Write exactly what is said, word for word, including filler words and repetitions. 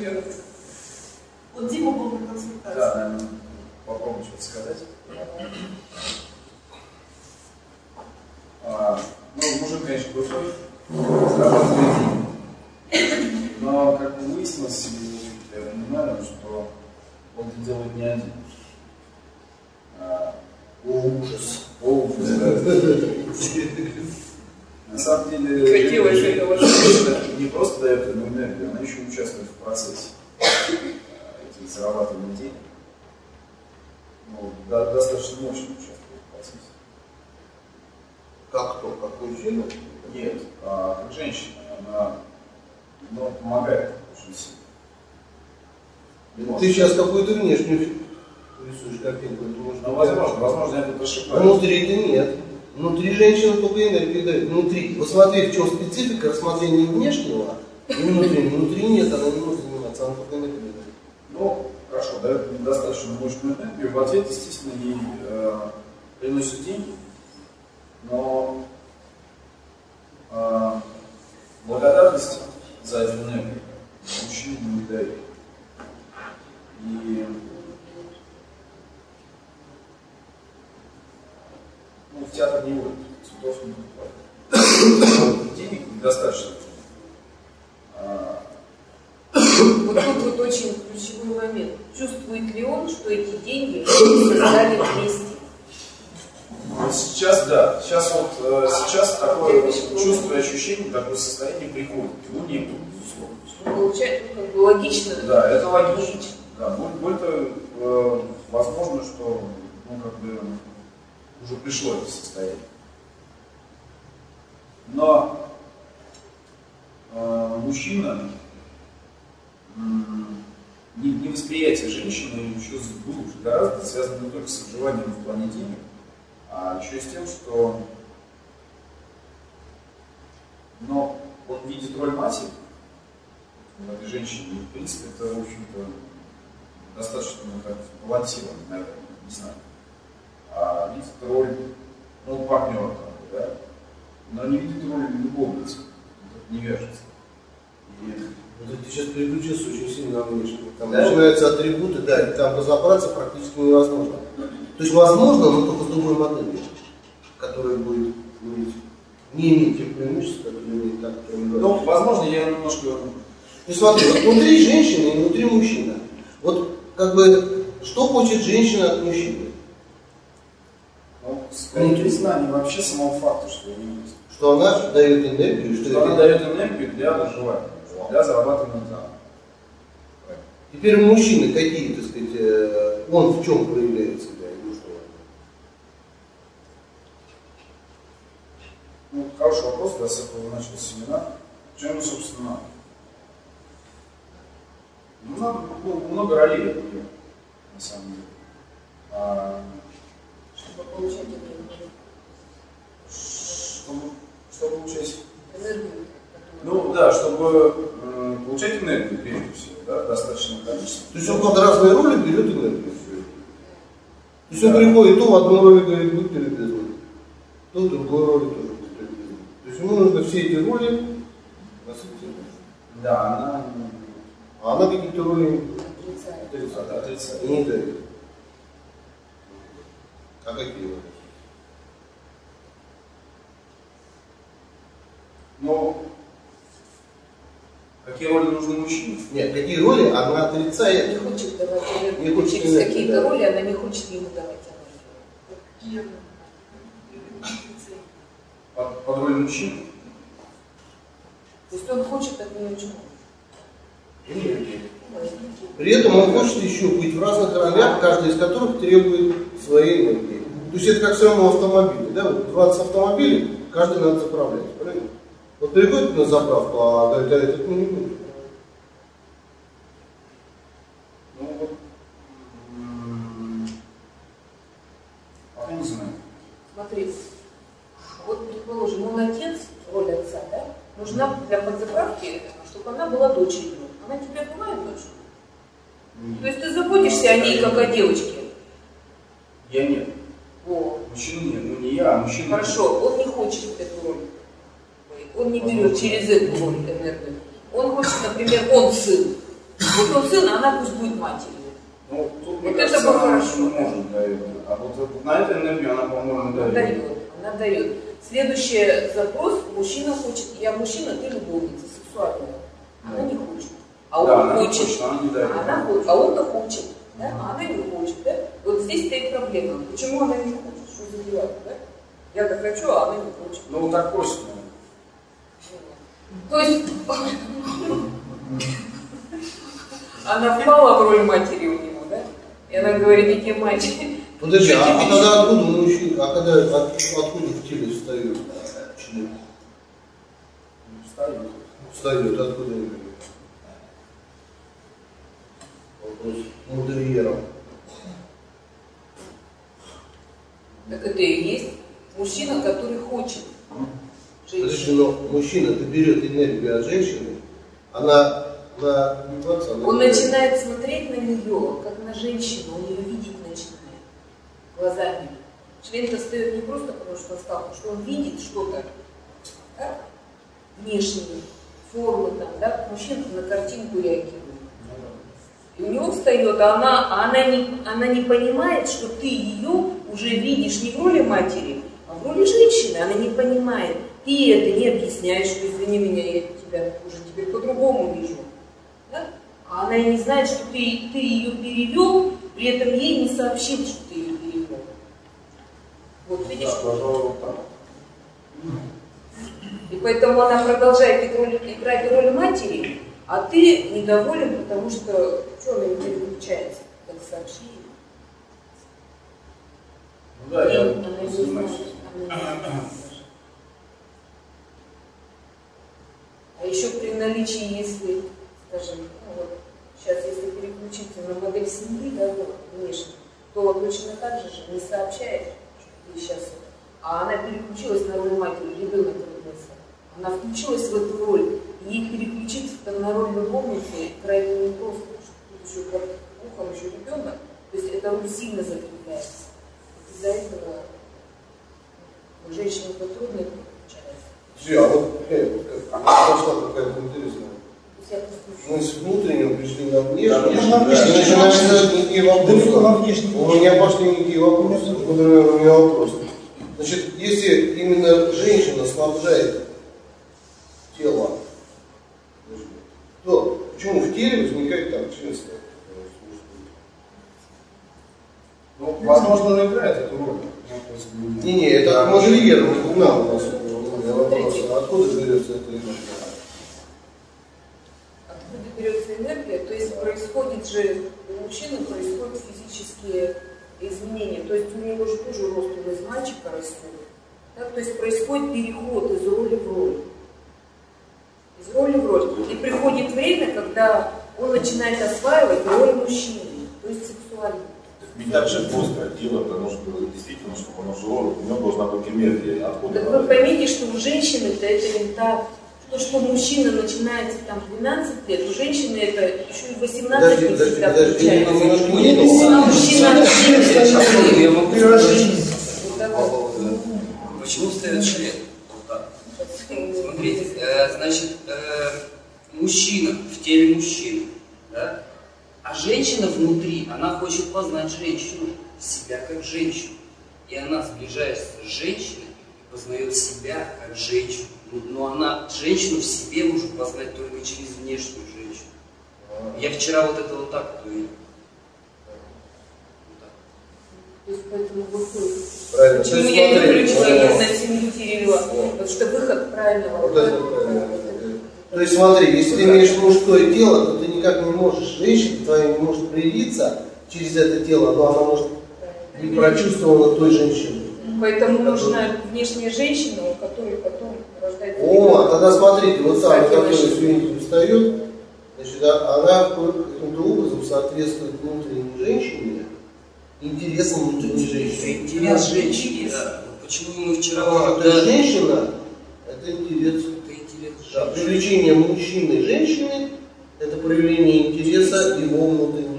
живет. Вот Дима был на консультации. Да, наверное, попробую что-то сказать. А, ну, мужик, конечно, крутой, зарабатывает деньги. Но, как выяснилось, я понимаю, что он это делает не один. А, О, ужас. О, ужас, да. На самом деле, женщина не просто дает ему энергию, она еще участвует в процессе этих зарабатывания денег. Ну, да, достаточно мощно участвует в процессе. Как кто? Как мужчина? Нет, а как женщина, она ну, помогает очень сильно. Вот. Ты сейчас какую-то внешнюю рисуешь картинку. Ну, возможно, возможно, я тут ошибаюсь. Внутри-то нет. Внутри женщина только энергию дает. Внутри. Вот смотри, в чем специфика рассмотрения внешнего и внутри. Внутри нет, она не может заниматься, она только энергию дает. Ну, хорошо, дает достаточно мощную энергию. В ответ, естественно, ей э, приносят деньги. Но э, благодарность за эту энергию мужчине не дает. И ну, в театр не водят, цветов не покупают. Денег недостаточно. А... Вот тут вот очень ключевой момент. Чувствует ли он, что эти деньги создали вместе? Сейчас да. Сейчас вот сейчас такое чувство и ощущение, такое состояние приходит. Его нет, безусловно. Ну, получается, ну, как бы логично. Да, это логично. Да, более э, возможно, что ну, как бы, уже пришло это состояние. Но э, мужчина, э, не, не восприятие женщины еще глубже, гораздо связано не только с выживанием в плане денег, а еще и с тем, что но он видит роль матери в этой женщине, и в принципе это, в общем-то, достаточно ну, как балансировано, наверное, не знаю. А видит роль, ну, партнера, да, но не видит роль любовницы, не вяжется. И... Вот ты сейчас переключился очень сильно на внешнее. Там да? Начинаются атрибуты, да, и там разобраться практически невозможно. То есть возможно, но только с другой моделью, которая будет иметь, не иметь тех преимуществ, которые имеет так, как мы говорим. Ну, возможно, я немножко... Ну смотри, вот внутри женщины и внутри мужчина. Вот как бы, что хочет женщина от мужчины? Ну, скорее признание вообще самого факта, что у нее есть. Что она дает энергию, что, что она дает энергию для выживания, для зарабатывания денег. Теперь мужчины какие, так сказать, он в чем проявляет себя? Ну, хороший вопрос, да, с этого начал семинар. Чем, собственно, надо? Ну, надо, ну, много ролей от нее, на самом деле. А, чтобы получать энергию. Чтобы, чтобы получать энергию. Ну да, чтобы э, получать энергию, прежде всего, да, достаточное количество. То есть он под разные роли берет энергию. То есть да. Он приходит, то в одной роли говорит, будь перебезумный, то в другой роли тоже будь перебезумный. То есть ему нужно все эти роли насытить. Да, она... А она какие-то роли отрицает. Отрицает. И не дает. А какие роли? Ну, какие роли нужны мужчине? Нет, какие роли она отрицает. Не хочет давать энергию. Не хочет Через энергию, какие-то да. роли она не хочет ему давать энергию. Под, под роль мужчины? То есть он хочет от нее чего? При этом он хочет еще быть в разных ролях, каждая из которых требует своей энергии. То есть это как в самом автомобиле, да? Вот двадцать автомобилей, каждый надо заправлять, правильно? Вот приходит на заправку, а говорит, а этот мы не будем. Ну вот, пока не знаю. Смотри, вот предположим, он отец, роль отца, да? Нужна для подзаправки, чтобы она была дочерью. Она тебе бывает дочь? Нет. То есть ты заботишься о ней как о девочке? Я нет. О. Мужчина нет, ну не я, а мужчина. Хорошо, он не хочет эту роль. Он не берет через эту роль энергию. Он хочет, например, он сын. Вот он сын, а она пусть будет матерью. Ну, тут, мне Вот кажется, это было она хорошо. не может дать. А вот, вот на эту энергию она, по-моему, Она дает. дает, она дает. Следующий запрос, мужчина хочет, я мужчина, ты любовница, сексуальная. Она не хочет. А он Да, она не хочет. хочет, она не дает. А она хочет, а он-то хочет, да? А она не хочет, да? Вот здесь стоит проблема. Почему она не хочет? Что за дела, да? Я-то хочу, а она не хочет. Ну, вот так хочет, наверное. То есть она впала в роль матери у него, да? И она говорит, иди мать. Подожди, Что а, тебе а когда откуда мужчина, а когда от, откуда в теле встает член? Встает. Встает, откуда он? Вопрос модельером. Так это и есть мужчина, который хочет. Подожди, Женщина. но мужчина-то берет энергию от женщины, она на вибрацию, она Он берет. начинает смотреть на нее, как на женщину, он ее видеть начинает глазами. Член-то встает не просто потому, что он встал, потому что он видит что-то, да? Внешние формы, там, да? Мужчина на картинку реагирует. И у него встает, а она, а она, не, она не понимает, что ты ее уже видишь не в роли матери, а в роли женщины. Она не понимает. Ты это не объясняешь, что извини меня, я тебя уже теперь по-другому вижу. Да? А она и не знает, что ты, ты ее перевел, при этом ей не сообщил, что ты ее перевел. Вот видишь? Да, пожалуй, вот так. И поэтому она продолжает играть роль, играть роль матери, а ты недоволен, потому что что она не переключается, как сообщение. Ну да, я Она не занимаюсь знает, этим. она не знает даже. А еще при наличии, если, скажем, ну вот, сейчас если переключиться на модель семьи, да, вот, внешне, то точно так же же не сообщает, что ты сейчас, а она переключилась на роль матери, ребенок родился. Она включилась в эту роль, и ей переключиться на роль любовницы крайне непросто, потому что тут еще под ухом еще ребенок, то есть эта роль сильно закрепляется. Из-за этого женщине-то трудно переключается. Подожди, а вот какая, вот как, пошла какая-то интересная. То есть я просто Мы с внутреннего пришли на внешний, Да, да, внешний, да, да. и начинаем задать некие вопросы. Да, на внешний. У меня пошли некие вопросы. Например, у меня вопрос. Значит, если именно женщина снабжает тело, то почему в теле возникает там членство? Ну, возможно, она играет эту роль. Не-не, это модельер, он угнал у нас вопрос. Откуда берется эта энергия? откуда берется энергия, то есть происходит же, у мужчины происходят физические изменения, то есть у него же тоже рост, он из мальчика растет. Да? То есть происходит переход из роли в роль. Из роли в роль. И приходит время, когда он начинает осваивать роль мужчины, то есть сексуальную. Ведь также плоское тело, потому что действительно, чтобы оно жило, у него должна быть энергия. Откуда Так она? вы поймите, что у женщины-то это не так. То, что у мужчины начинается там в двенадцать лет, у женщины это еще и в восемнадцать Подожди, не подожди, всегда подожди, я получается. немножко У не мужчина вообще Я могу приложить. Вот давай. Почему ставят член? Вот так. Смотрите, э, значит, э, мужчина в теле мужчины, да? А женщина внутри, она хочет познать женщину, себя как женщину. И она, сближаясь с женщиной, познает себя как женщину. Но она женщину в себе может познать только через внешнюю женщину. Я вчера вот это вот так вот увидел. Вот так. То есть поэтому выходит. Правильно. Почему То есть, я не смотри, выключила, вот, я на семью перевела? Вот. Потому что выход правильного. вот это правильно. То есть смотри, если ты имеешь мужское тело, то ты никак не можешь, женщина твоя не может проявиться через это тело, но она может быть прочувствована той женщиной. Поэтому Который- нужна внешняя женщина, у которой потом рождается О, ребенок. тогда смотрите, вот там, Кстати, который наши- свинья встает, значит, а- она каким-то образом соответствует внутренней женщине, интересам внутренней женщины. Интерес женщины, да. Вот почему мы вчера... Потому что да, женщина – это интерес. это интерес Да, женщины. привлечение мужчины и женщины – это проявление интереса его внутренней